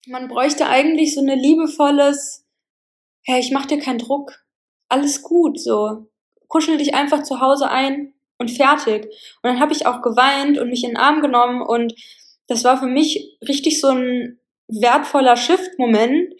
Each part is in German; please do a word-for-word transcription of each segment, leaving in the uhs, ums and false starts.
man bräuchte eigentlich so eine liebevolles, hey, ich mach dir keinen Druck, alles gut, so, kuschel dich einfach zu Hause ein und fertig. Und dann habe ich auch geweint und mich in den Arm genommen und das war für mich richtig so ein wertvoller Shift-Moment.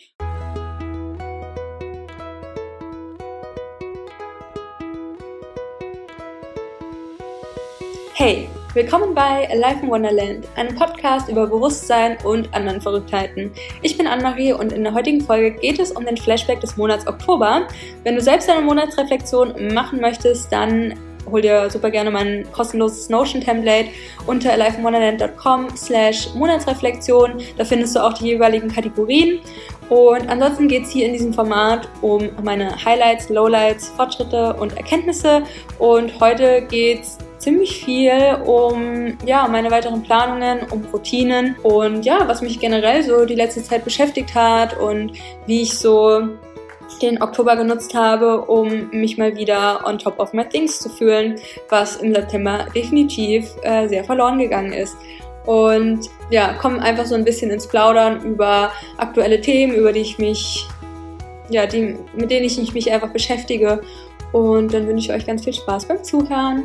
Hey, willkommen bei Life in Wonderland, einem Podcast über Bewusstsein und anderen Verrücktheiten. Ich bin Anne-Marie und in der heutigen Folge geht es um den Flashback des Monats Oktober. Wenn du selbst eine Monatsreflexion machen möchtest, dann hol dir super gerne mein kostenloses Notion-Template unter lifeinwonderland.com slash Monatsreflexion. Da findest du auch die jeweiligen Kategorien. Und ansonsten geht es hier in diesem Format um meine Highlights, Lowlights, Fortschritte und Erkenntnisse. Und heute geht es ziemlich viel um ja, meine weiteren Planungen, um Routinen und ja, was mich generell so die letzte Zeit beschäftigt hat und wie ich so den Oktober genutzt habe, um mich mal wieder on top of my things zu fühlen, was im September definitiv äh, sehr verloren gegangen ist. Und ja, kommen einfach so ein bisschen ins Plaudern über aktuelle Themen, über die ich mich, ja, die, mit denen ich mich einfach beschäftige. Und dann wünsche ich euch ganz viel Spaß beim Zuhören.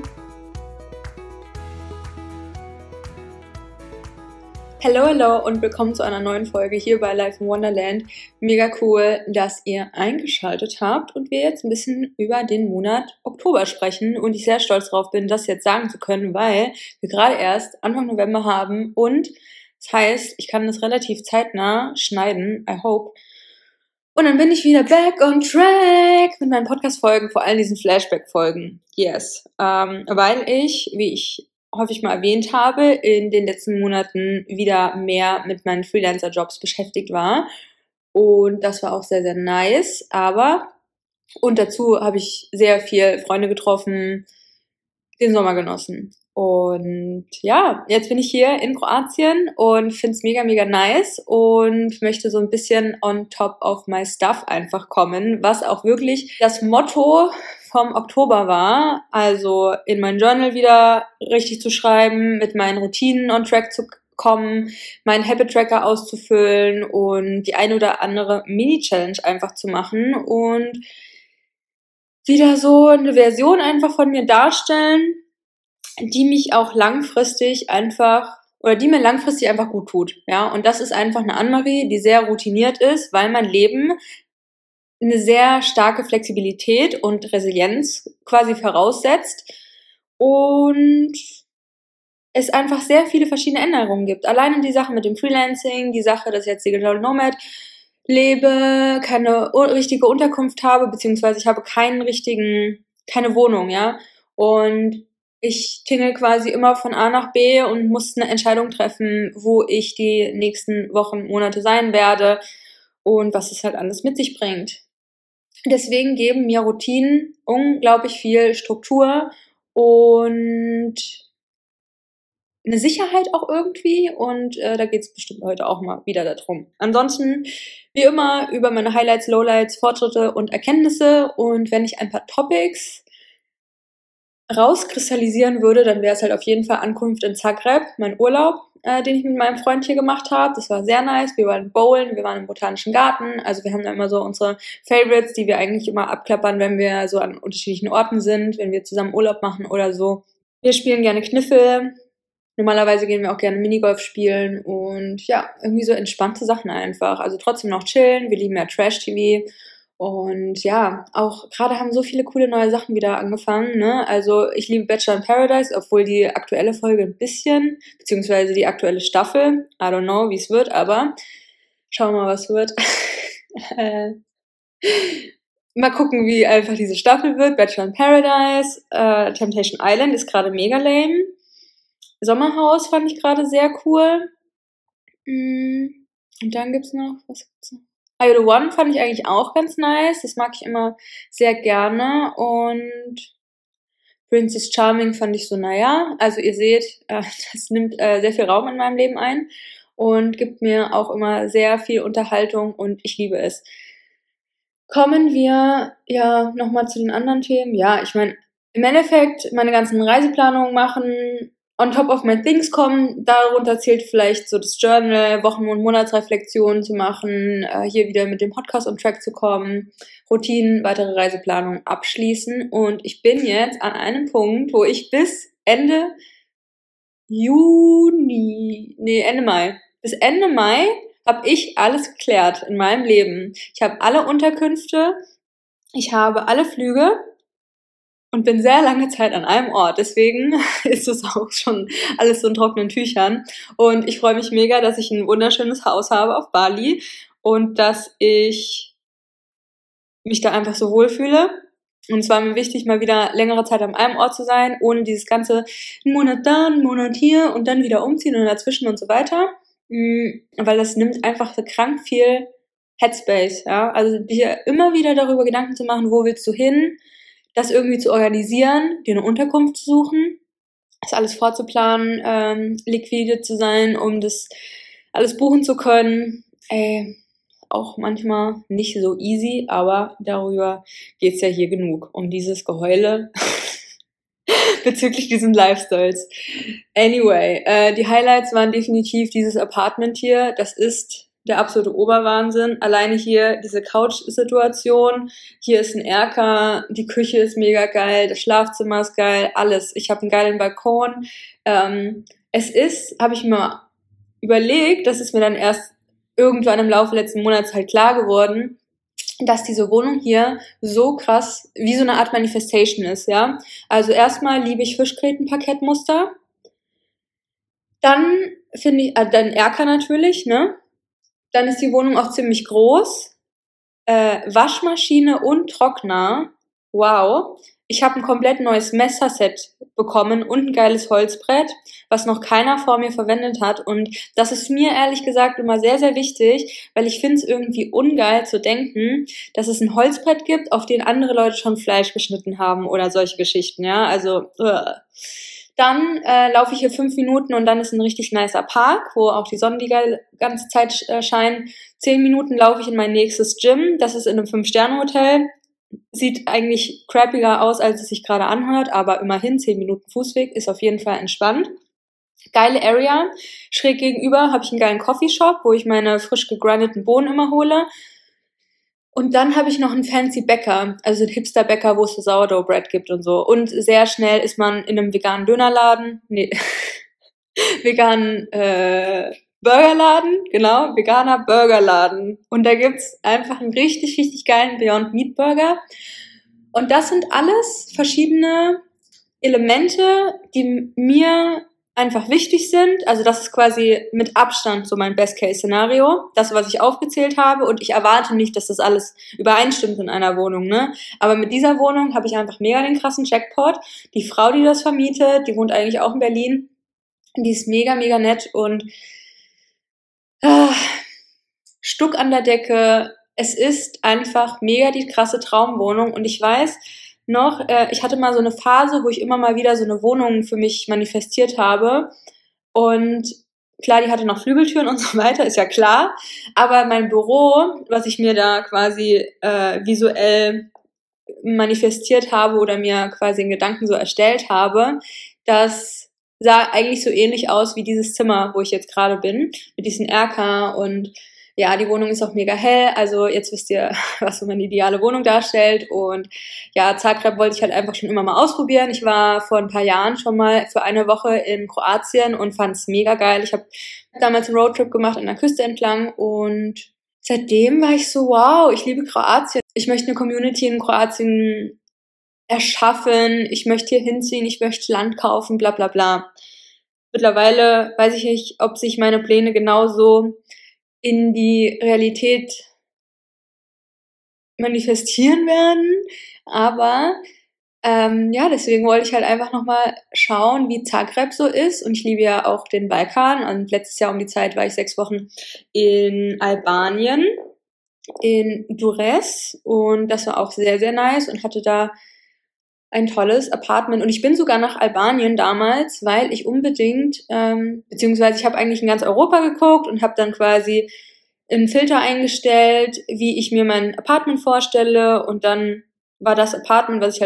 Hallo, hallo und willkommen zu einer neuen Folge hier bei Life in Wonderland. Mega cool, dass ihr eingeschaltet habt und wir jetzt ein bisschen über den Monat Oktober sprechen und ich sehr stolz darauf bin, das jetzt sagen zu können, weil wir gerade erst Anfang November haben und das heißt, ich kann das relativ zeitnah schneiden, I hope. Und dann bin ich wieder back on track mit meinen Podcast-Folgen, vor allem diesen Flashback-Folgen. Yes, ähm, weil ich, wie ich häufig mal erwähnt habe, in den letzten Monaten wieder mehr mit meinen Freelancer-Jobs beschäftigt war. Und das war auch sehr, sehr nice. Aber, und dazu habe ich sehr viel Freunde getroffen, den Sommer genossen. Und ja, jetzt bin ich hier in Kroatien und finde es mega, mega nice und möchte so ein bisschen on top of my stuff einfach kommen, was auch wirklich das Motto vom Oktober war, also in mein Journal wieder richtig zu schreiben, mit meinen Routinen on track zu kommen, meinen Habit Tracker auszufüllen und die eine oder andere Mini-Challenge einfach zu machen und wieder so eine Version einfach von mir darstellen, die mich auch langfristig einfach, oder die mir langfristig einfach gut tut, ja, und das ist einfach eine Anne-Marie, die sehr routiniert ist, weil mein Leben eine sehr starke Flexibilität und Resilienz quasi voraussetzt und es einfach sehr viele verschiedene Änderungen gibt. Alleine die Sache mit dem Freelancing, die Sache, dass ich jetzt Digital Nomad lebe, keine richtige Unterkunft habe, beziehungsweise ich habe keinen richtigen, keine Wohnung, ja, und ich tingel quasi immer von A nach B und muss eine Entscheidung treffen, wo ich die nächsten Wochen, Monate sein werde und was es halt alles mit sich bringt. Deswegen geben mir Routinen unglaublich viel Struktur und eine Sicherheit auch irgendwie und äh, da geht es bestimmt heute auch mal wieder darum. Ansonsten, wie immer, über meine Highlights, Lowlights, Fortschritte und Erkenntnisse und wenn ich ein paar Topics rauskristallisieren würde, dann wäre es halt auf jeden Fall Ankunft in Zagreb, mein Urlaub, äh, den ich mit meinem Freund hier gemacht habe. Das war sehr nice. Wir waren bowlen, wir waren im Botanischen Garten. Also wir haben da immer so unsere Favorites, die wir eigentlich immer abklappern, wenn wir so an unterschiedlichen Orten sind, wenn wir zusammen Urlaub machen oder so. Wir spielen gerne Kniffel. Normalerweise gehen wir auch gerne Minigolf spielen und ja, irgendwie so entspannte Sachen einfach. Also trotzdem noch chillen. Wir lieben ja Trash-T V. Und ja, auch gerade haben so viele coole neue Sachen wieder angefangen, ne? Also ich liebe Bachelor in Paradise, obwohl die aktuelle Folge ein bisschen, beziehungsweise die aktuelle Staffel, I don't know, wie es wird, aber schauen wir mal, was wird. Mal gucken, wie einfach diese Staffel wird. Bachelor in Paradise, äh, Temptation Island ist gerade mega lame. Sommerhaus fand ich gerade sehr cool. Und dann gibt's noch, was gibt's noch? I O The One fand ich eigentlich auch ganz nice. Das mag ich immer sehr gerne. Und Princess Charming fand ich so, naja. Also ihr seht, äh, das nimmt äh, sehr viel Raum in meinem Leben ein und gibt mir auch immer sehr viel Unterhaltung und ich liebe es. Kommen wir ja nochmal zu den anderen Themen. Ja, ich meine, im Endeffekt meine ganzen Reiseplanungen machen, on top of my things kommen. Darunter zählt vielleicht so das Journal, Wochen- und Monatsreflexionen zu machen, äh, hier wieder mit dem Podcast on track zu kommen, Routinen, weitere Reiseplanung abschließen. Und ich bin jetzt an einem Punkt, wo ich bis Ende Juni, nee, Ende Mai, bis Ende Mai habe ich alles geklärt in meinem Leben. Ich habe alle Unterkünfte, ich habe alle Flüge und bin sehr lange Zeit an einem Ort. Deswegen ist es auch schon alles so in trockenen Tüchern. Und ich freue mich mega, dass ich ein wunderschönes Haus habe auf Bali und dass ich mich da einfach so wohlfühle. Und es war mir wichtig, mal wieder längere Zeit an einem Ort zu sein, ohne dieses ganze einen Monat da, einen Monat hier und dann wieder umziehen und dazwischen und so weiter. Weil das nimmt einfach so krank viel Headspace, ja. Also dir immer wieder darüber Gedanken zu machen, wo willst du hin, das irgendwie zu organisieren, dir eine Unterkunft zu suchen, das alles vorzuplanen, ähm, liquide zu sein, um das alles buchen zu können. Ey, auch manchmal nicht so easy, aber darüber geht's ja hier genug, um dieses Geheule bezüglich diesen Lifestyles. Anyway, äh, die Highlights waren definitiv dieses Apartment hier. Das ist der absolute Oberwahnsinn. Alleine hier diese Couch-Situation. Hier ist ein Erker, die Küche ist mega geil, das Schlafzimmer ist geil, alles. Ich habe einen geilen Balkon. Ähm, es ist, habe ich mir überlegt, das ist mir dann erst irgendwann im Laufe letzten Monats halt klar geworden, dass diese Wohnung hier so krass wie so eine Art Manifestation ist, ja. Also erstmal liebe ich Fischgrätenparkettmuster. Dann finde ich, äh, dann Erker natürlich, ne. Dann ist die Wohnung auch ziemlich groß. Äh, Waschmaschine und Trockner. Wow. Ich habe ein komplett neues Messerset bekommen und ein geiles Holzbrett, was noch keiner vor mir verwendet hat. Und das ist mir ehrlich gesagt immer sehr, sehr wichtig, weil ich finde es irgendwie ungeil zu denken, dass es ein Holzbrett gibt, auf den andere Leute schon Fleisch geschnitten haben oder solche Geschichten, ja. Also, uh. Dann äh, laufe ich hier fünf Minuten und dann ist ein richtig nicer Park, wo auch die Sonne die ganze Zeit äh, scheint. Zehn Minuten laufe ich in mein nächstes Gym. Das ist in einem Fünf-Sterne-Hotel. Sieht eigentlich crappiger aus, als es sich gerade anhört, aber immerhin zehn Minuten Fußweg ist auf jeden Fall entspannt. Geile Area. Schräg gegenüber habe ich einen geilen Coffeeshop, wo ich meine frisch gegrindeten Bohnen immer hole. Und dann habe ich noch einen fancy Bäcker, also einen Hipster-Bäcker, wo es so Sourdough-Bread gibt und so. Und sehr schnell ist man in einem veganen Dönerladen, nee, veganen äh, Burgerladen, genau, veganer Burgerladen. Und da gibt's einfach einen richtig, richtig geilen Beyond Meat Burger. Und das sind alles verschiedene Elemente, die mir einfach wichtig sind. Also das ist quasi mit Abstand so mein Best-Case-Szenario, das, was ich aufgezählt habe. Und ich erwarte nicht, dass das alles übereinstimmt in einer Wohnung, ne? Aber mit dieser Wohnung habe ich einfach mega den krassen Jackpot. Die Frau, die das vermietet, die wohnt eigentlich auch in Berlin. Die ist mega, mega nett und ah, Stuck an der Decke. Es ist einfach mega die krasse Traumwohnung. Und ich weiß noch, äh, ich hatte mal so eine Phase, wo ich immer mal wieder so eine Wohnung für mich manifestiert habe. Und klar, die hatte noch Flügeltüren und so weiter, ist ja klar. Aber mein Büro, was ich mir da quasi äh, visuell manifestiert habe oder mir quasi in Gedanken so erstellt habe, das sah eigentlich so ähnlich aus wie dieses Zimmer, wo ich jetzt gerade bin, mit diesem Erker. Und ja, die Wohnung ist auch mega hell, also jetzt wisst ihr, was so meine ideale Wohnung darstellt. Und ja, Zagreb wollte ich halt einfach schon immer mal ausprobieren. Ich war vor ein paar Jahren schon mal für eine Woche in Kroatien und fand es mega geil. Ich habe damals einen Roadtrip gemacht an der Küste entlang und seitdem war ich so, wow, ich liebe Kroatien. Ich möchte eine Community in Kroatien erschaffen, ich möchte hier hinziehen, ich möchte Land kaufen, bla bla bla. Mittlerweile weiß ich nicht, ob sich meine Pläne genauso in die Realität manifestieren werden, aber ähm, ja, deswegen wollte ich halt einfach nochmal schauen, wie Zagreb so ist, und ich liebe ja auch den Balkan, und letztes Jahr um die Zeit war ich sechs Wochen in Albanien, in Durrës, und das war auch sehr, sehr nice und hatte da ein tolles Apartment. Und ich bin sogar nach Albanien damals, weil ich unbedingt, ähm, beziehungsweise ich habe eigentlich in ganz Europa geguckt und habe dann quasi einen Filter eingestellt, wie ich mir mein Apartment vorstelle, und dann war das Apartment, was ich halt am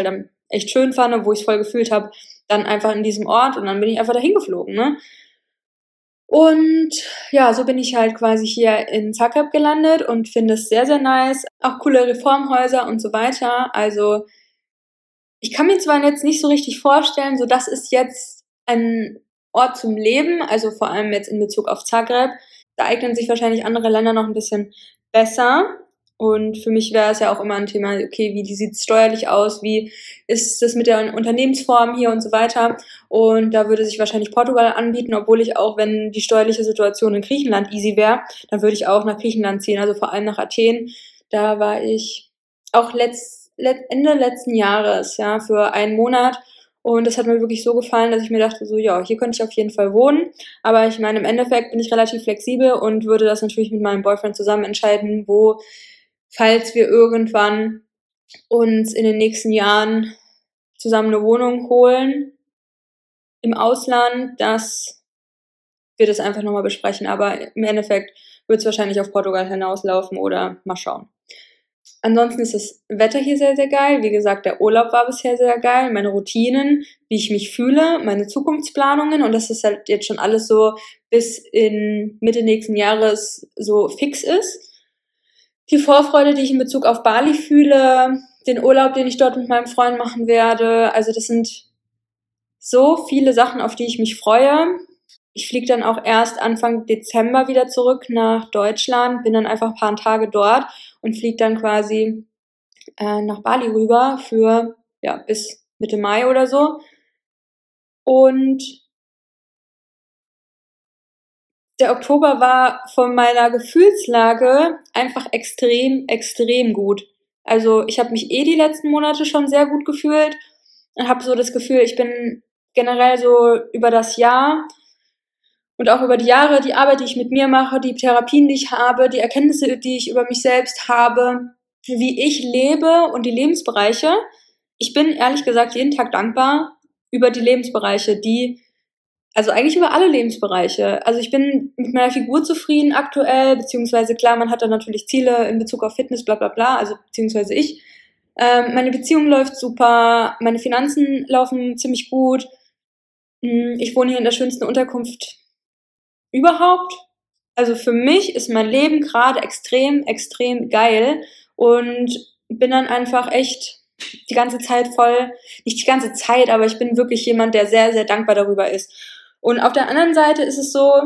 echt schön fand, wo ich es voll gefühlt habe, dann einfach in diesem Ort und dann bin ich einfach dahin geflogen, ne? Und ja, so bin ich halt quasi hier in Zagreb gelandet und finde es sehr, sehr nice. Auch coole Reformhäuser und so weiter. Also ich kann mir zwar jetzt nicht so richtig vorstellen, so das ist jetzt ein Ort zum Leben, also vor allem jetzt in Bezug auf Zagreb. Da eignen sich wahrscheinlich andere Länder noch ein bisschen besser. Und für mich wäre es ja auch immer ein Thema, okay, wie sieht es steuerlich aus, wie ist das mit der Unternehmensform hier und so weiter. Und da würde sich wahrscheinlich Portugal anbieten, obwohl ich auch, wenn die steuerliche Situation in Griechenland easy wäre, dann würde ich auch nach Griechenland ziehen, also vor allem nach Athen. Da war ich auch letzt, let, Ende letzten Jahres, ja, für einen Monat. Und das hat mir wirklich so gefallen, dass ich mir dachte, so, ja, hier könnte ich auf jeden Fall wohnen. Aber ich meine, im Endeffekt bin ich relativ flexibel und würde das natürlich mit meinem Boyfriend zusammen entscheiden, wo, falls wir irgendwann uns in den nächsten Jahren zusammen eine Wohnung holen im Ausland, dass wir das einfach nochmal besprechen. Aber im Endeffekt wird es wahrscheinlich auf Portugal hinauslaufen oder mal schauen. Ansonsten ist das Wetter hier sehr, sehr geil. Wie gesagt, der Urlaub war bisher sehr geil. Meine Routinen, wie ich mich fühle, meine Zukunftsplanungen. Und dass das halt jetzt schon alles so bis in Mitte nächsten Jahres so fix ist. Die Vorfreude, die ich in Bezug auf Bali fühle, den Urlaub, den ich dort mit meinem Freund machen werde. Also das sind so viele Sachen, auf die ich mich freue. Ich fliege dann auch erst Anfang Dezember wieder zurück nach Deutschland, bin dann einfach ein paar Tage dort und fliege dann quasi äh, nach Bali rüber für ja bis Mitte Mai oder so. Und der Oktober war von meiner Gefühlslage einfach extrem, extrem gut. Also ich habe mich eh die letzten Monate schon sehr gut gefühlt und habe so das Gefühl, ich bin generell so über das Jahr und auch über die Jahre, die Arbeit, die ich mit mir mache, die Therapien, die ich habe, die Erkenntnisse, die ich über mich selbst habe, wie ich lebe und die Lebensbereiche. Ich bin ehrlich gesagt jeden Tag dankbar über die Lebensbereiche, die, also eigentlich über alle Lebensbereiche. Also ich bin mit meiner Figur zufrieden aktuell, beziehungsweise klar, man hat da natürlich Ziele in Bezug auf Fitness, bla bla bla, also beziehungsweise ich. Ähm, meine Beziehung läuft super, meine Finanzen laufen ziemlich gut. Ich wohne hier in der schönsten Unterkunft überhaupt. Also für mich ist mein Leben gerade extrem, extrem geil und bin dann einfach echt die ganze Zeit voll, nicht die ganze Zeit, aber ich bin wirklich jemand, der sehr, sehr dankbar darüber ist. Und auf der anderen Seite ist es so,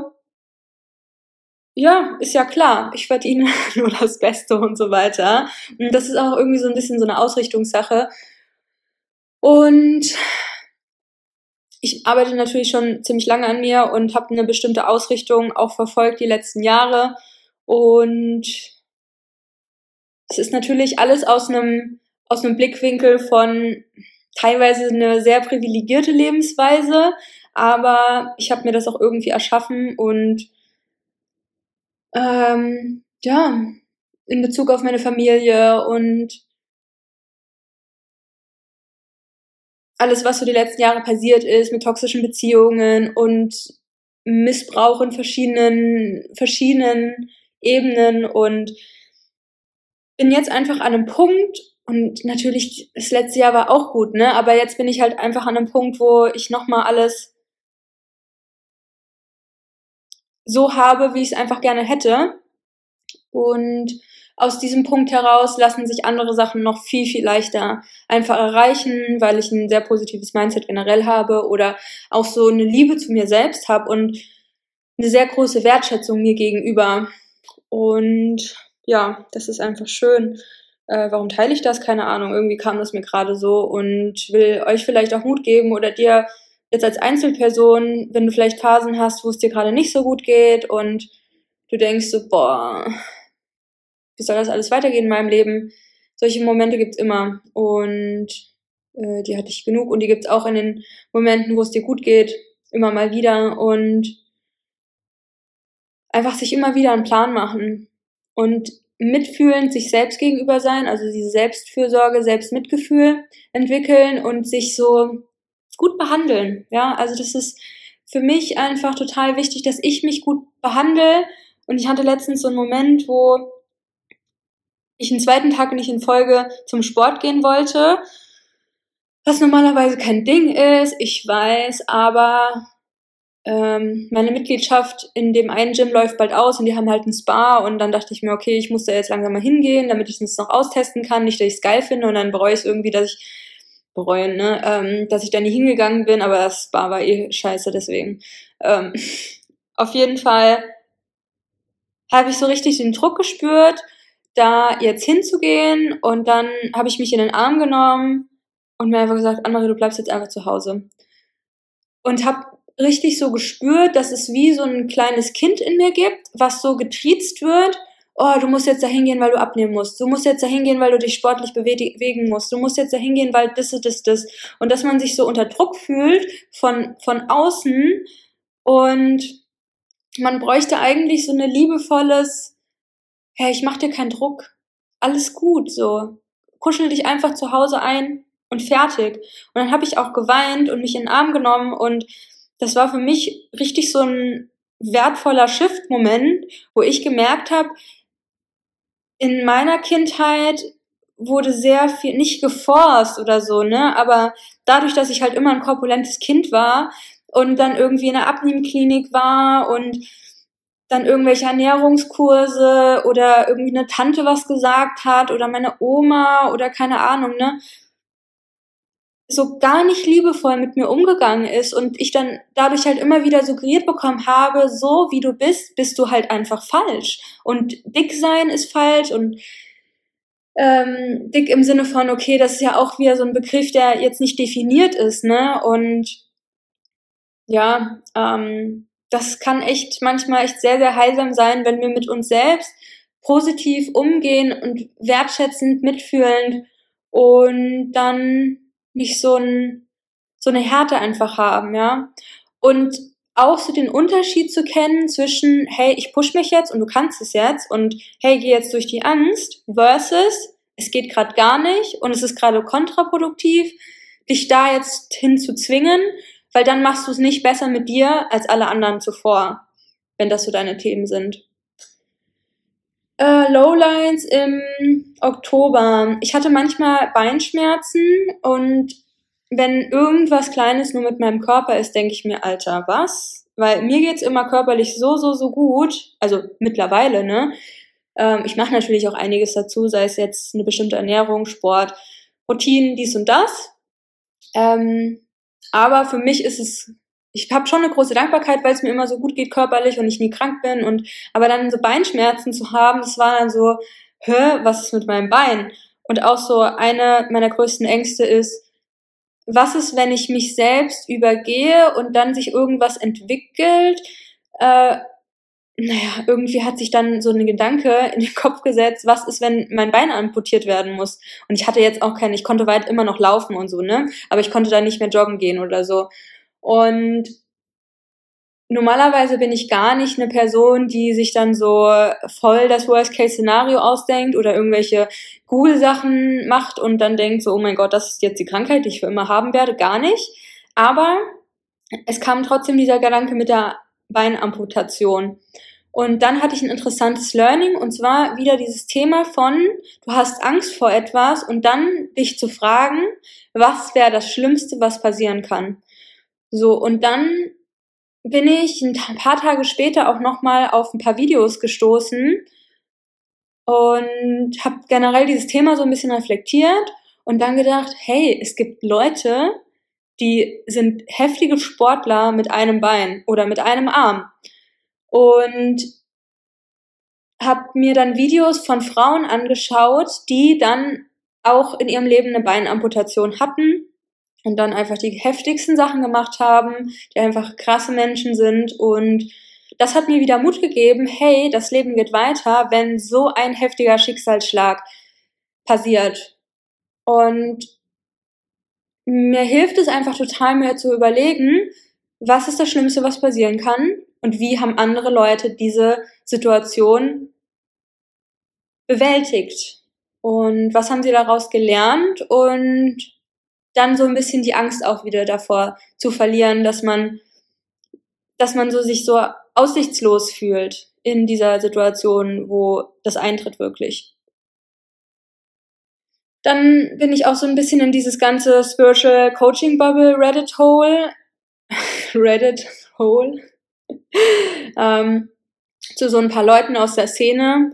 ja, ist ja klar, ich verdiene nur das Beste und so weiter. Und das ist auch irgendwie so ein bisschen so eine Ausrichtungssache. Und ich arbeite natürlich schon ziemlich lange an mir und habe eine bestimmte Ausrichtung auch verfolgt die letzten Jahre. Und es ist natürlich alles aus einem aus einem Blickwinkel von teilweise eine sehr privilegierte Lebensweise, aber ich habe mir das auch irgendwie erschaffen und ähm, ja, in Bezug auf meine Familie und alles, was so die letzten Jahre passiert ist mit toxischen Beziehungen und Missbrauch in verschiedenen, verschiedenen Ebenen und bin jetzt einfach an einem Punkt und natürlich das letzte Jahr war auch gut, ne, aber jetzt bin ich halt einfach an einem Punkt, wo ich nochmal alles so habe, wie ich es einfach gerne hätte und aus diesem Punkt heraus lassen sich andere Sachen noch viel, viel leichter einfach erreichen, weil ich ein sehr positives Mindset generell habe oder auch so eine Liebe zu mir selbst habe und eine sehr große Wertschätzung mir gegenüber. Und ja, das ist einfach schön. Äh, warum teile ich das? Keine Ahnung. Irgendwie kam das mir gerade so und will euch vielleicht auch Mut geben oder dir jetzt als Einzelperson, wenn du vielleicht Phasen hast, wo es dir gerade nicht so gut geht und du denkst so, boah, wie soll das alles weitergehen in meinem Leben? Solche Momente gibt's immer und äh, die hatte ich genug und die gibt's auch in den Momenten, wo es dir gut geht, immer mal wieder und einfach sich immer wieder einen Plan machen und mitfühlend sich selbst gegenüber sein, also diese Selbstfürsorge, Selbstmitgefühl entwickeln und sich so gut behandeln. Ja, also das ist für mich einfach total wichtig, dass ich mich gut behandle. Und ich hatte letztens so einen Moment, wo ich den zweiten Tag nicht in Folge zum Sport gehen wollte. was normalerweise kein Ding ist, ich weiß, aber ähm, meine Mitgliedschaft in dem einen Gym läuft bald aus und die haben halt ein Spa und dann dachte ich mir, okay, ich muss da jetzt langsam mal hingehen, damit ich es noch austesten kann, nicht, dass ich es geil finde und dann bereue ich es irgendwie, dass ich bereuen, ne, ähm, dass ich da nie hingegangen bin, aber das Spa war eh scheiße, deswegen. Ähm, auf jeden Fall habe ich so richtig den Druck gespürt, da jetzt hinzugehen und dann habe ich mich in den Arm genommen und mir einfach gesagt, Annemarie, du bleibst jetzt einfach zu Hause. Und habe richtig so gespürt, dass es wie so ein kleines Kind in mir gibt, was so getriezt wird, oh, du musst jetzt da hingehen, weil du abnehmen musst. Du musst jetzt da hingehen, weil du dich sportlich bewegen musst. Du musst jetzt da hingehen, weil das und das, das. Und dass man sich so unter Druck fühlt von, von außen und man bräuchte eigentlich so eine liebevolles, hey, ich mach dir keinen Druck. Alles gut, so. Kuschel dich einfach zu Hause ein und fertig. Und dann habe ich auch geweint und mich in den Arm genommen und das war für mich richtig so ein wertvoller Shift-Moment, wo ich gemerkt habe, in meiner Kindheit wurde sehr viel, nicht geforst oder so, ne, aber dadurch, dass ich halt immer ein korpulentes Kind war und dann irgendwie in der Abnehmklinik war und dann irgendwelche Ernährungskurse oder irgendwie eine Tante was gesagt hat oder meine Oma oder keine Ahnung, ne, so gar nicht liebevoll mit mir umgegangen ist und ich dann dadurch halt immer wieder suggeriert bekommen habe, so wie du bist, bist du halt einfach falsch. Und dick sein ist falsch und ähm, dick im Sinne von, okay, das ist ja auch wieder so ein Begriff, der jetzt nicht definiert ist, ne? Und ja, ähm, das kann echt manchmal echt sehr, sehr heilsam sein, wenn wir mit uns selbst positiv umgehen und wertschätzend, mitfühlend und dann nicht so ein, so eine Härte einfach haben, ja. Und auch so den Unterschied zu kennen zwischen, hey, ich push mich jetzt und du kannst es jetzt und hey, geh jetzt durch die Angst versus, es geht gerade gar nicht und es ist gerade kontraproduktiv, dich da jetzt hin zu zwingen, weil dann machst du es nicht besser mit dir als alle anderen zuvor, wenn das so deine Themen sind. Äh, Lowlines im Oktober. Ich hatte manchmal Beinschmerzen und wenn irgendwas Kleines nur mit meinem Körper ist, denke ich mir, Alter, was? Weil mir geht's immer körperlich so, so, so gut. Also mittlerweile, ne? Ähm, ich mache natürlich auch einiges dazu, sei es jetzt eine bestimmte Ernährung, Sport, Routinen, dies und das. Ähm, aber für mich ist es, ich habe schon eine große Dankbarkeit, weil es mir immer so gut geht körperlich und ich nie krank bin. Und aber dann so Beinschmerzen zu haben, das war dann so, hä, was ist mit meinem Bein? Und auch so eine meiner größten Ängste ist, was ist, wenn ich mich selbst übergehe und dann sich irgendwas entwickelt? Äh, naja, irgendwie hat sich dann so ein Gedanke in den Kopf gesetzt, was ist, wenn mein Bein amputiert werden muss? Und ich hatte jetzt auch keine, ich konnte weit immer noch laufen und so, ne? Aber ich konnte da nicht mehr joggen gehen oder so. Und normalerweise bin ich gar nicht eine Person, die sich dann so voll das Worst-Case-Szenario ausdenkt oder irgendwelche Google-Sachen macht und dann denkt so, oh mein Gott, das ist jetzt die Krankheit, die ich für immer haben werde. Gar nicht. Aber es kam trotzdem dieser Gedanke mit der Beinamputation. Und dann hatte ich ein interessantes Learning und zwar wieder dieses Thema von, du hast Angst vor etwas und dann dich zu fragen, was wäre das Schlimmste, was passieren kann. So, und dann bin ich ein paar Tage später auch nochmal auf ein paar Videos gestoßen und habe generell dieses Thema so ein bisschen reflektiert und dann gedacht, hey, es gibt Leute, die sind heftige Sportler mit einem Bein oder mit einem Arm. Und habe mir dann Videos von Frauen angeschaut, die dann auch in ihrem Leben eine Beinamputation hatten und dann einfach die heftigsten Sachen gemacht haben, die einfach krasse Menschen sind. Und das hat mir wieder Mut gegeben, hey, das Leben geht weiter, wenn so ein heftiger Schicksalsschlag passiert. Und mir hilft es einfach total, mir zu überlegen, was ist das Schlimmste, was passieren kann und wie haben andere Leute diese Situation bewältigt und was haben sie daraus gelernt und dann so ein bisschen die Angst auch wieder davor zu verlieren, dass man, dass man so sich so aussichtslos fühlt in dieser Situation, wo das eintritt wirklich. Dann bin ich auch so ein bisschen in dieses ganze Spiritual Coaching Bubble Reddit Hole, Reddit Hole, ähm, zu so ein paar Leuten aus der Szene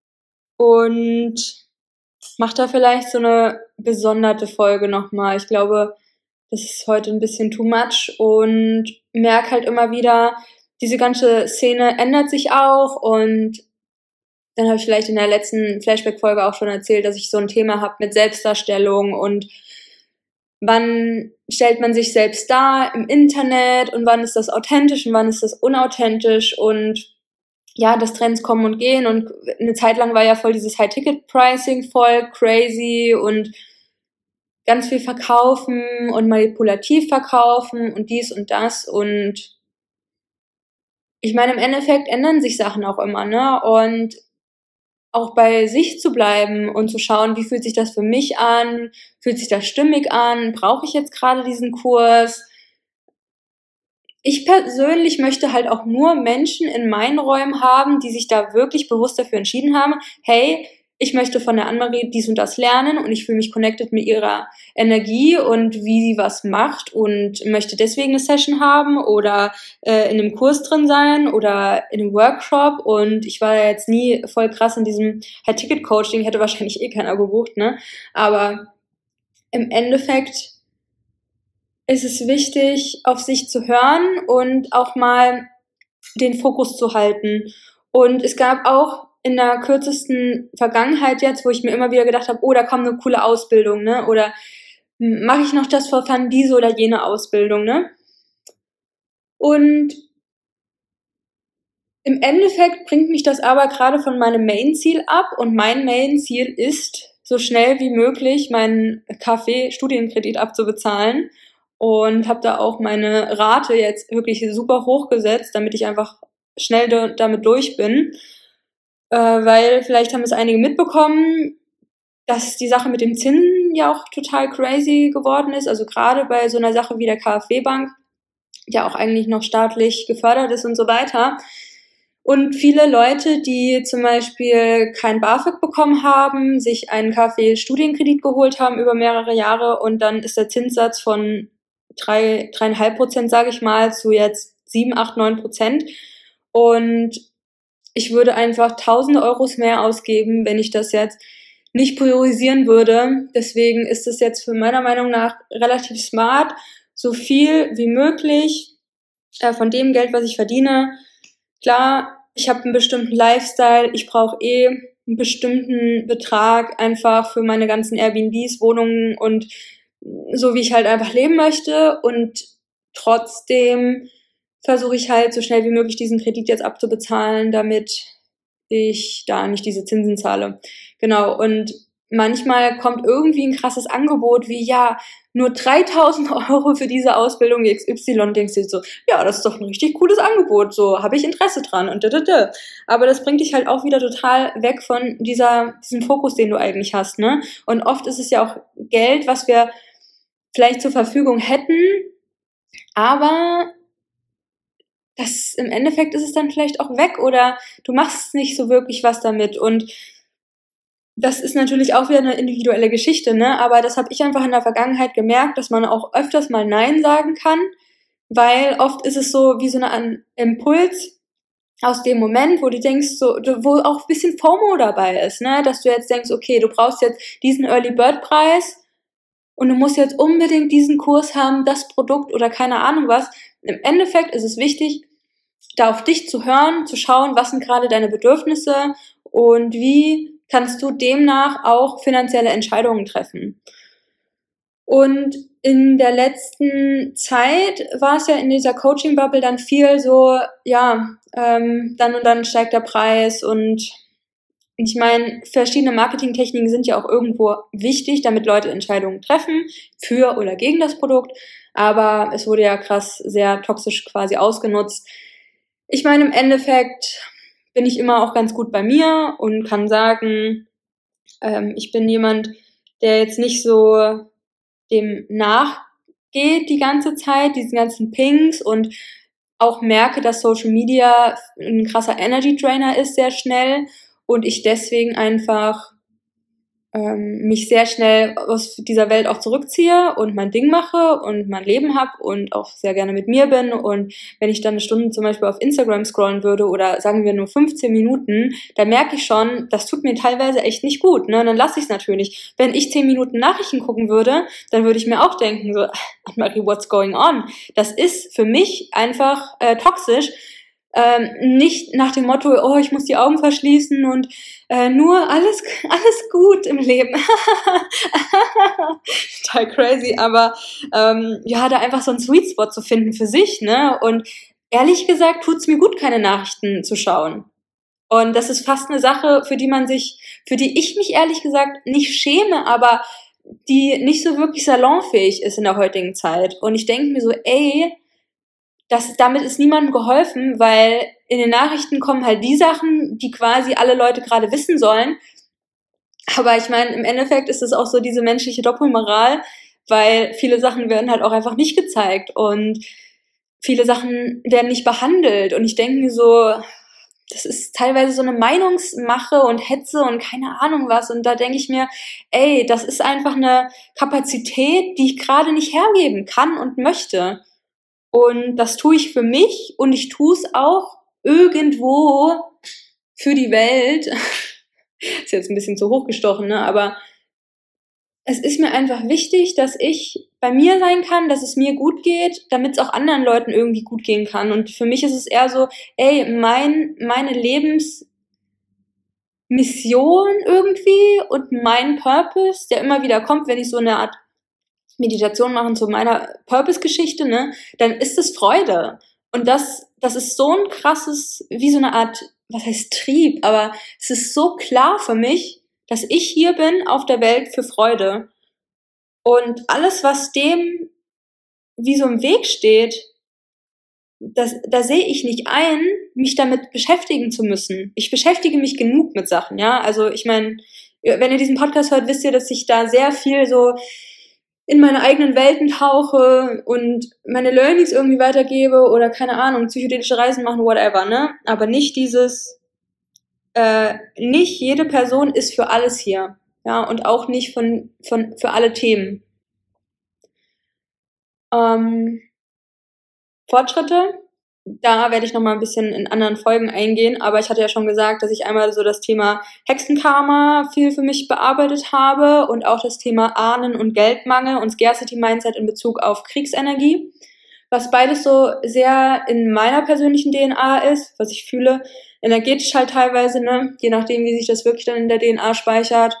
und mache da vielleicht so eine gesonderte Folge nochmal. Ich glaube, das ist heute ein bisschen too much und merke halt immer wieder, diese ganze Szene ändert sich auch und dann habe ich vielleicht in der letzten Flashback-Folge auch schon erzählt, dass ich so ein Thema habe mit Selbstdarstellung und wann stellt man sich selbst dar im Internet und wann ist das authentisch und wann ist das unauthentisch und ja, dass Trends kommen und gehen und eine Zeit lang war ja voll dieses High-Ticket-Pricing voll crazy und ganz viel verkaufen und manipulativ verkaufen und dies und das und ich meine, im Endeffekt ändern sich Sachen auch immer, ne? Und auch bei sich zu bleiben und zu schauen, wie fühlt sich das für mich an? Fühlt sich das stimmig an? Brauche ich jetzt gerade diesen Kurs? Ich persönlich möchte halt auch nur Menschen in meinen Räumen haben, die sich da wirklich bewusst dafür entschieden haben, hey, ich möchte von der Annemarie dies und das lernen und ich fühle mich connected mit ihrer Energie und wie sie was macht und möchte deswegen eine Session haben oder äh, in einem Kurs drin sein oder in einem Workshop und ich war ja jetzt nie voll krass in diesem High-Ticket-Coaching, hätte wahrscheinlich eh keiner gebucht, ne? Aber im Endeffekt ist es wichtig, auf sich zu hören und auch mal den Fokus zu halten. Und es gab auch in der kürzesten Vergangenheit jetzt, wo ich mir immer wieder gedacht habe, oh, da kommt eine coole Ausbildung, ne? Oder mache ich noch das for fun, diese oder jene Ausbildung, ne? Und im Endeffekt bringt mich das aber gerade von meinem Main-Ziel ab und mein Main-Ziel ist, so schnell wie möglich meinen K fW-Studienkredit abzubezahlen und habe da auch meine Rate jetzt wirklich super hochgesetzt, damit ich einfach schnell do- damit durch bin. Äh, weil vielleicht haben es einige mitbekommen, dass die Sache mit dem Zinsen ja auch total crazy geworden ist. Also gerade bei so einer Sache wie der KfW-Bank, die ja auch eigentlich noch staatlich gefördert ist und so weiter. Und viele Leute, die zum Beispiel kein BAföG bekommen haben, sich einen KfW-Studienkredit geholt haben über mehrere Jahre und dann ist der Zinssatz von drei, dreieinhalb Prozent, sage ich mal, zu jetzt sieben, acht, neun Prozent. Und ich würde einfach tausende Euros mehr ausgeben, wenn ich das jetzt nicht priorisieren würde. Deswegen ist es jetzt für meiner Meinung nach relativ smart, so viel wie möglich äh, von dem Geld, was ich verdiene. Klar, ich habe einen bestimmten Lifestyle, ich brauche eh einen bestimmten Betrag einfach für meine ganzen Airbnbs, Wohnungen und so, wie ich halt einfach leben möchte. Und trotzdem versuche ich halt so schnell wie möglich diesen Kredit jetzt abzubezahlen, damit ich da nicht diese Zinsen zahle. Genau, und manchmal kommt irgendwie ein krasses Angebot wie, ja, nur dreitausend Euro für diese Ausbildung X Y, denkst du so, ja, das ist doch ein richtig cooles Angebot, so, habe ich Interesse dran und da, da, da. Aber das bringt dich halt auch wieder total weg von dieser, diesem Fokus, den du eigentlich hast, ne? Und oft ist es ja auch Geld, was wir vielleicht zur Verfügung hätten, aber das, im Endeffekt ist es dann vielleicht auch weg oder du machst nicht so wirklich was damit und das ist natürlich auch wieder eine individuelle Geschichte, ne? Aber das habe ich einfach in der Vergangenheit gemerkt, dass man auch öfters mal Nein sagen kann, weil oft ist es so wie so eine Impuls aus dem Moment, wo du denkst, so, wo auch ein bisschen FOMO dabei ist, ne? Dass du jetzt denkst, okay, du brauchst jetzt diesen Early Bird Preis und du musst jetzt unbedingt diesen Kurs haben, das Produkt oder keine Ahnung was. Im Endeffekt ist es wichtig, da auf dich zu hören, zu schauen, was sind gerade deine Bedürfnisse und wie kannst du demnach auch finanzielle Entscheidungen treffen. Und in der letzten Zeit war es ja in dieser Coaching-Bubble dann viel so, ja, ähm, dann und dann steigt der Preis und ich meine, verschiedene Marketingtechniken sind ja auch irgendwo wichtig, damit Leute Entscheidungen treffen, für oder gegen das Produkt, aber es wurde ja krass sehr toxisch quasi ausgenutzt. Ich meine, im Endeffekt bin ich immer auch ganz gut bei mir und kann sagen, ähm, ich bin jemand, der jetzt nicht so dem nachgeht die ganze Zeit, diesen ganzen Pings und auch merke, dass Social Media ein krasser Energy Drainer ist sehr schnell und ich deswegen einfach ähm, mich sehr schnell aus dieser Welt auch zurückziehe und mein Ding mache und mein Leben habe und auch sehr gerne mit mir bin. Und wenn ich dann eine Stunde zum Beispiel auf Instagram scrollen würde oder sagen wir nur fünfzehn Minuten, da merke ich schon, das tut mir teilweise echt nicht gut. Ne? Und dann lasse ich es natürlich. Wenn ich zehn Minuten Nachrichten gucken würde, dann würde ich mir auch denken, so, Anne-Marie, what's going on? Das ist für mich einfach äh, toxisch. Ähm, nicht nach dem Motto, oh, ich muss die Augen verschließen und äh, nur alles alles gut im Leben. Total crazy, aber ähm, ja, da einfach so einen Sweet Spot zu finden für sich, ne? Und ehrlich gesagt tut's mir gut, keine Nachrichten zu schauen. Und das ist fast eine Sache, für die man sich, für die ich mich ehrlich gesagt nicht schäme, aber die nicht so wirklich salonfähig ist in der heutigen Zeit. Und ich denke mir so, ey, das, damit ist niemandem geholfen, weil in den Nachrichten kommen halt die Sachen, die quasi alle Leute gerade wissen sollen. Aber ich meine, im Endeffekt ist es auch so diese menschliche Doppelmoral, weil viele Sachen werden halt auch einfach nicht gezeigt und viele Sachen werden nicht behandelt. Und ich denke mir so, das ist teilweise so eine Meinungsmache und Hetze und keine Ahnung was. Und da denke ich mir, ey, das ist einfach eine Kapazität, die ich gerade nicht hergeben kann und möchte. Und das tue ich für mich und ich tue es auch irgendwo für die Welt. Ist jetzt ein bisschen zu hochgestochen, ne? Aber es ist mir einfach wichtig, dass ich bei mir sein kann, dass es mir gut geht, damit es auch anderen Leuten irgendwie gut gehen kann. Und für mich ist es eher so, ey, mein, meine Lebensmission irgendwie und mein Purpose, der immer wieder kommt, wenn ich so eine Art Meditation machen zu meiner Purpose-Geschichte, ne, dann ist es Freude. Und das, das ist so ein krasses, wie so eine Art, was heißt Trieb, aber es ist so klar für mich, dass ich hier bin auf der Welt für Freude. Und alles, was dem wie so im Weg steht, das, da sehe ich nicht ein, mich damit beschäftigen zu müssen. Ich beschäftige mich genug mit Sachen, ja. Also ich meine, wenn ihr diesen Podcast hört, wisst ihr, dass ich da sehr viel so in meine eigenen Welten tauche und meine Learnings irgendwie weitergebe oder keine Ahnung, psychedelische Reisen machen, whatever, ne? Aber nicht dieses, äh, nicht jede Person ist für alles hier, ja, und auch nicht von, von, für alle Themen. Ähm, Fortschritte, da werde ich nochmal ein bisschen in anderen Folgen eingehen, aber ich hatte ja schon gesagt, dass ich einmal so das Thema Hexenkarma viel für mich bearbeitet habe und auch das Thema Ahnen und Geldmangel und Scarcity-Mindset in Bezug auf Kriegsenergie, was beides so sehr in meiner persönlichen D N A ist, was ich fühle, energetisch halt teilweise, ne, je nachdem, wie sich das wirklich dann in der D N A speichert.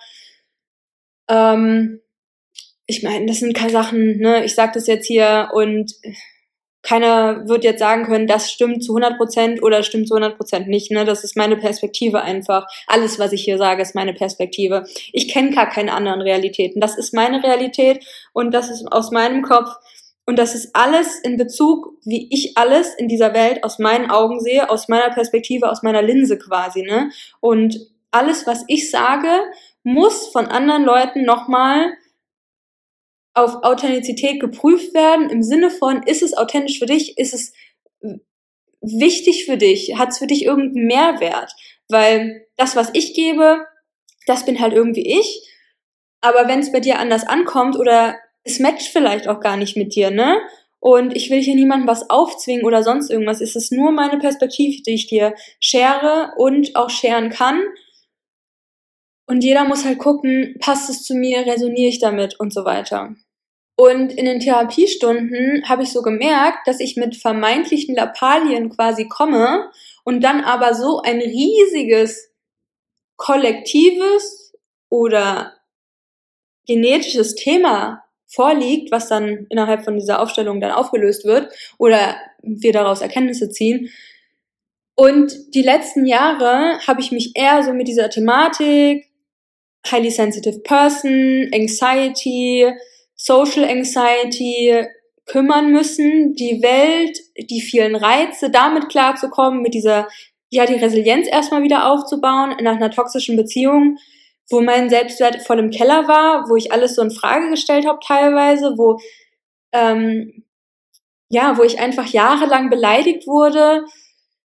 Ähm, ich meine, das sind keine Sachen, ne, ich sag das jetzt hier und keiner wird jetzt sagen können, das stimmt zu hundert Prozent oder stimmt zu hundert Prozent nicht. Ne? Das ist meine Perspektive einfach. Alles, was ich hier sage, ist meine Perspektive. Ich kenne gar keine anderen Realitäten. Das ist meine Realität und das ist aus meinem Kopf. Und das ist alles in Bezug, wie ich alles in dieser Welt aus meinen Augen sehe, aus meiner Perspektive, aus meiner Linse quasi. Ne? Und alles, was ich sage, muss von anderen Leuten nochmal auf Authentizität geprüft werden, im Sinne von, ist es authentisch für dich, ist es wichtig für dich, hat es für dich irgendeinen Mehrwert, weil das, was ich gebe, das bin halt irgendwie ich, aber wenn es bei dir anders ankommt oder es matcht vielleicht auch gar nicht mit dir, ne, und ich will hier niemandem was aufzwingen oder sonst irgendwas, es ist nur meine Perspektive, die ich dir share und auch sharen kann. Und jeder muss halt gucken, passt es zu mir, resoniere ich damit und so weiter. Und in den Therapiestunden habe ich so gemerkt, dass ich mit vermeintlichen Lappalien quasi komme und dann aber so ein riesiges kollektives oder genetisches Thema vorliegt, was dann innerhalb von dieser Aufstellung dann aufgelöst wird oder wir daraus Erkenntnisse ziehen. Und die letzten Jahre habe ich mich eher so mit dieser Thematik highly sensitive person, Anxiety, Social Anxiety kümmern müssen, die Welt, die vielen Reize, damit klarzukommen, mit dieser, ja, die Resilienz erstmal wieder aufzubauen nach einer toxischen Beziehung, wo mein Selbstwert voll im Keller war, wo ich alles so in Frage gestellt habe teilweise, wo, ähm, ja, wo ich einfach jahrelang beleidigt wurde,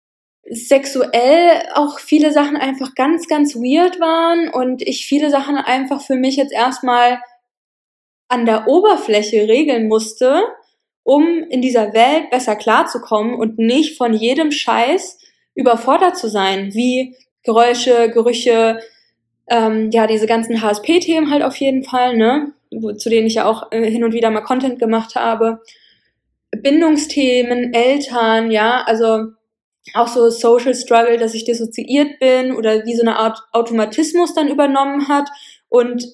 sexuell auch viele Sachen einfach ganz, ganz weird waren und ich viele Sachen einfach für mich jetzt erstmal an der Oberfläche regeln musste, um in dieser Welt besser klarzukommen und nicht von jedem Scheiß überfordert zu sein, wie Geräusche, Gerüche, ähm, ja, diese ganzen H S P-Themen halt auf jeden Fall, ne, wo, zu denen ich ja auch äh, hin und wieder mal Content gemacht habe, Bindungsthemen, Eltern, ja, also auch so Social Struggle, dass ich dissoziiert bin oder wie so eine Art Automatismus dann übernommen hat und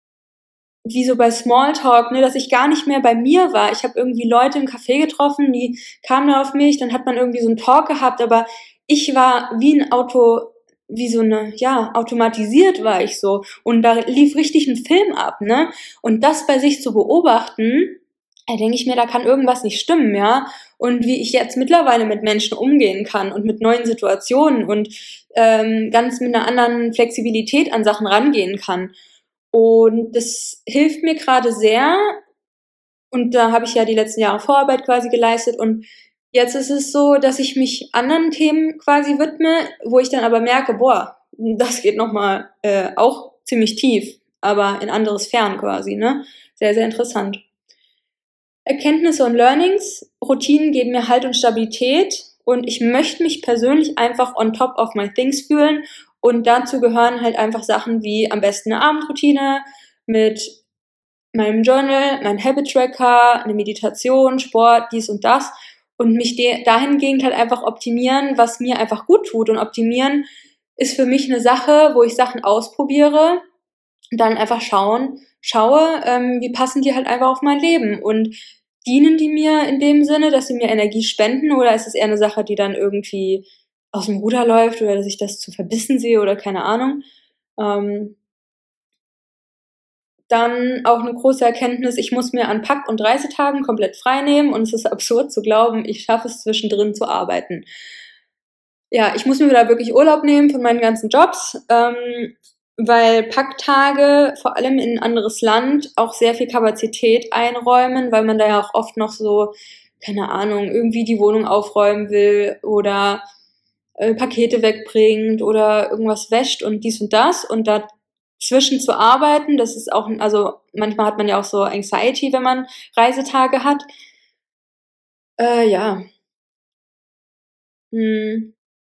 wie so bei Smalltalk, ne, dass ich gar nicht mehr bei mir war. Ich habe irgendwie Leute im Café getroffen, die kamen dann auf mich, dann hat man irgendwie so einen Talk gehabt, aber ich war wie ein Auto, wie so eine, ja, automatisiert war ich so und da lief richtig ein Film ab, ne, und das bei sich zu beobachten, da denke ich mir, da kann irgendwas nicht stimmen, ja. Und wie ich jetzt mittlerweile mit Menschen umgehen kann und mit neuen Situationen und ähm, ganz mit einer anderen Flexibilität an Sachen rangehen kann. Und das hilft mir gerade sehr. Und da habe ich ja die letzten Jahre Vorarbeit quasi geleistet. Und jetzt ist es so, dass ich mich anderen Themen quasi widme, wo ich dann aber merke, boah, das geht nochmal äh, auch ziemlich tief, aber in andere Sphären quasi, ne? Sehr, sehr interessant. Erkenntnisse und Learnings, Routinen geben mir Halt und Stabilität und ich möchte mich persönlich einfach on top of my things fühlen und dazu gehören halt einfach Sachen wie am besten eine Abendroutine mit meinem Journal, mein Habit Tracker, eine Meditation, Sport, dies und das und mich de- dahingehend halt einfach optimieren, was mir einfach gut tut und optimieren ist für mich eine Sache, wo ich Sachen ausprobiere und dann einfach schauen, schaue, ähm, wie passen die halt einfach auf mein Leben und dienen die mir in dem Sinne, dass sie mir Energie spenden oder ist es eher eine Sache, die dann irgendwie aus dem Ruder läuft oder dass ich das zu verbissen sehe oder keine Ahnung. Ähm, dann auch eine große Erkenntnis, ich muss mir an Pack- und Reisetagen komplett frei nehmen und es ist absurd zu glauben, ich schaffe es zwischendrin zu arbeiten. Ja, ich muss mir da wirklich Urlaub nehmen von meinen ganzen Jobs, ähm, weil Packtage vor allem in ein anderes Land auch sehr viel Kapazität einräumen, weil man da ja auch oft noch so, keine Ahnung, irgendwie die Wohnung aufräumen will oder äh, Pakete wegbringt oder irgendwas wäscht und dies und das und dazwischen zu arbeiten, das ist auch, also manchmal hat man ja auch so Anxiety, wenn man Reisetage hat. Äh, ja. Hm.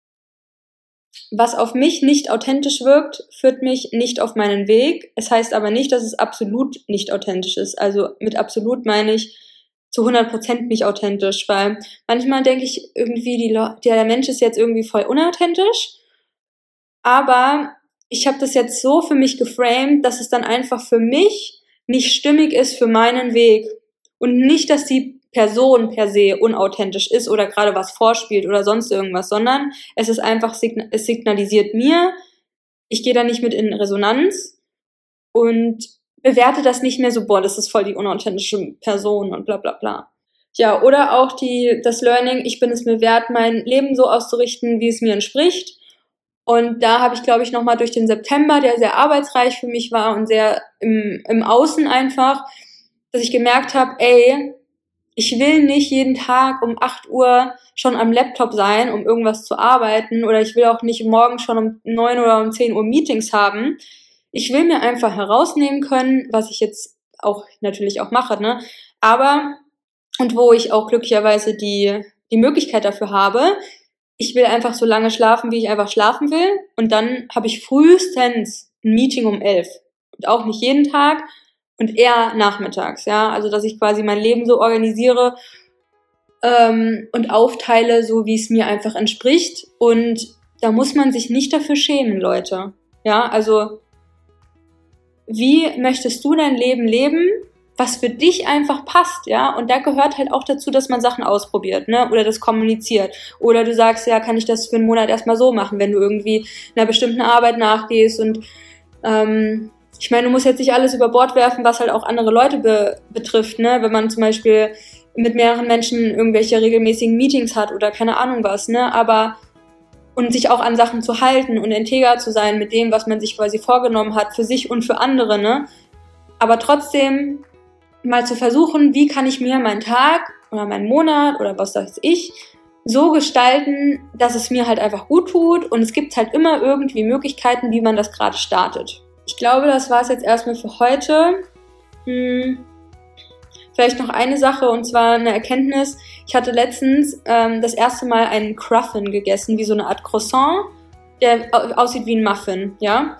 Was auf mich nicht authentisch wirkt, führt mich nicht auf meinen Weg. Es heißt aber nicht, dass es absolut nicht authentisch ist. Also mit absolut meine ich zu hundert Prozent nicht authentisch, weil manchmal denke ich irgendwie, die Le- der Mensch ist jetzt irgendwie voll unauthentisch, aber ich habe das jetzt so für mich geframed, dass es dann einfach für mich nicht stimmig ist für meinen Weg und nicht, dass die Person per se unauthentisch ist oder gerade was vorspielt oder sonst irgendwas, sondern es ist einfach, es signalisiert mir, ich gehe da nicht mit in Resonanz und bewerte das nicht mehr so, boah, das ist voll die unauthentische Person und bla bla bla. Ja, oder auch die, das Learning, ich bin es mir wert, mein Leben so auszurichten, wie es mir entspricht. Und da habe ich, glaube ich, nochmal durch den September, der sehr arbeitsreich für mich war und sehr im, im Außen einfach, dass ich gemerkt habe, ey, ich will nicht jeden Tag um acht Uhr schon am Laptop sein, um irgendwas zu arbeiten, oder ich will auch nicht morgen schon um neun oder um zehn Uhr Meetings haben. Ich will mir einfach herausnehmen können, was ich jetzt auch natürlich auch mache, ne? Aber, und wo ich auch glücklicherweise die, die Möglichkeit dafür habe, ich will einfach so lange schlafen, wie ich einfach schlafen will. Und dann habe ich frühestens ein Meeting um elf. Und auch nicht jeden Tag und eher nachmittags, ja. Also, dass ich quasi mein Leben so organisiere ähm, und aufteile, so wie es mir einfach entspricht. Und da muss man sich nicht dafür schämen, Leute. Ja, also, wie möchtest du dein Leben leben? Was für dich einfach passt, ja, und da gehört halt auch dazu, dass man Sachen ausprobiert, ne, oder das kommuniziert, oder du sagst, ja, kann ich das für einen Monat erstmal so machen, wenn du irgendwie einer bestimmten Arbeit nachgehst und ähm, ich meine, du musst jetzt nicht alles über Bord werfen, was halt auch andere Leute be- betrifft, ne, wenn man zum Beispiel mit mehreren Menschen irgendwelche regelmäßigen Meetings hat oder keine Ahnung was, ne, aber und sich auch an Sachen zu halten und integer zu sein mit dem, was man sich quasi vorgenommen hat, für sich und für andere, ne, aber trotzdem mal zu versuchen, wie kann ich mir meinen Tag oder meinen Monat oder was weiß ich so gestalten, dass es mir halt einfach gut tut und es gibt halt immer irgendwie Möglichkeiten, wie man das gerade startet. Ich glaube, das war es jetzt erstmal für heute. Hm. Vielleicht noch eine Sache, und zwar eine Erkenntnis. Ich hatte letztens ähm, das erste Mal einen Cruffin gegessen, wie so eine Art Croissant, der aussieht wie ein Muffin, ja.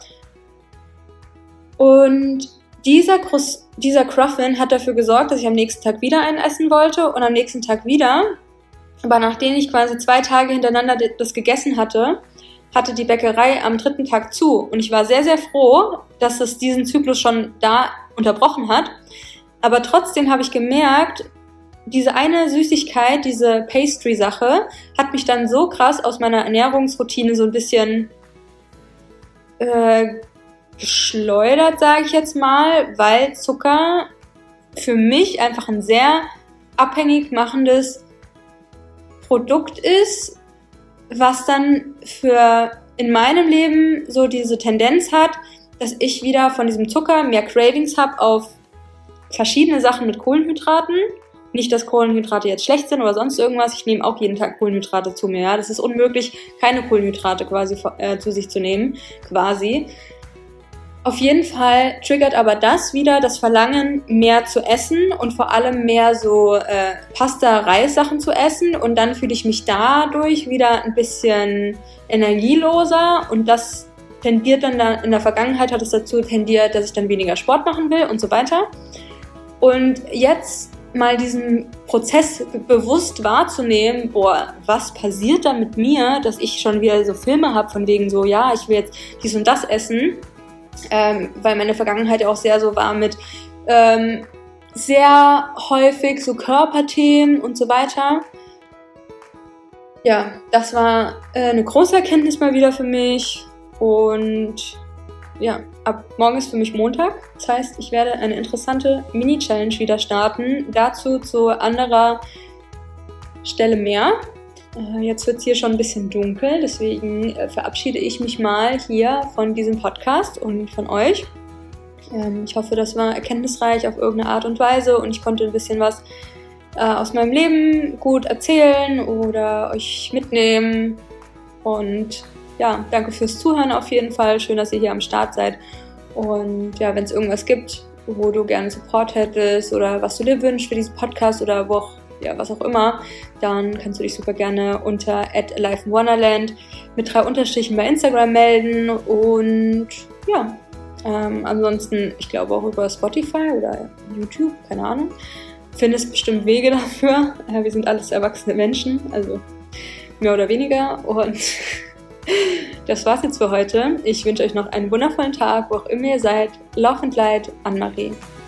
Und dieser, Croiss- dieser Cruffin hat dafür gesorgt, dass ich am nächsten Tag wieder einen essen wollte und am nächsten Tag wieder. Aber nachdem ich quasi zwei Tage hintereinander das gegessen hatte, hatte die Bäckerei am dritten Tag zu. Und ich war sehr, sehr froh, dass es diesen Zyklus schon da unterbrochen hat. Aber trotzdem habe ich gemerkt, diese eine Süßigkeit, diese Pastry-Sache, hat mich dann so krass aus meiner Ernährungsroutine so ein bisschen äh, geschleudert, sage ich jetzt mal, weil Zucker für mich einfach ein sehr abhängig machendes Produkt ist, was dann für in meinem Leben so diese Tendenz hat, dass ich wieder von diesem Zucker mehr Cravings habe auf verschiedene Sachen mit Kohlenhydraten. Nicht, dass Kohlenhydrate jetzt schlecht sind oder sonst irgendwas. Ich nehme auch jeden Tag Kohlenhydrate zu mir. Ja? Das ist unmöglich, keine Kohlenhydrate quasi äh, zu sich zu nehmen, quasi. Auf jeden Fall triggert aber das wieder das Verlangen, mehr zu essen und vor allem mehr so äh, Pasta-Reissachen zu essen. Und dann fühle ich mich dadurch wieder ein bisschen energieloser und das tendiert dann, da, in der Vergangenheit hat es dazu tendiert, dass ich dann weniger Sport machen will und so weiter. Und jetzt mal diesen Prozess bewusst wahrzunehmen, boah, was passiert da mit mir, dass ich schon wieder so Filme habe von wegen so, ja, ich will jetzt dies und das essen, ähm, weil meine Vergangenheit ja auch sehr so war mit ähm, sehr häufig so Körperthemen und so weiter. Ja, das war äh, eine große Erkenntnis mal wieder für mich und ja, ab morgen ist für mich Montag. Das heißt, ich werde eine interessante Mini-Challenge wieder starten. Dazu zu anderer Stelle mehr. Äh, jetzt wird es hier schon ein bisschen dunkel, deswegen äh, verabschiede ich mich mal hier von diesem Podcast und von euch. Ähm, ich hoffe, das war erkenntnisreich auf irgendeine Art und Weise und ich konnte ein bisschen was äh, aus meinem Leben gut erzählen oder euch mitnehmen. Und ja, danke fürs Zuhören auf jeden Fall. Schön, dass ihr hier am Start seid. Und ja, wenn es irgendwas gibt, wo du gerne Support hättest oder was du dir wünschst für diesen Podcast oder wo auch, ja, was auch immer, dann kannst du dich super gerne unter at alive in wonderland mit drei Unterstrichen bei Instagram melden. Und ja, ähm, ansonsten, ich glaube auch über Spotify oder YouTube, keine Ahnung. Findest bestimmt Wege dafür. Äh, wir sind alles erwachsene Menschen, also mehr oder weniger. Und das war's jetzt für heute. Ich wünsche euch noch einen wundervollen Tag, wo auch immer ihr seid. Love and Light, Anne-Marie.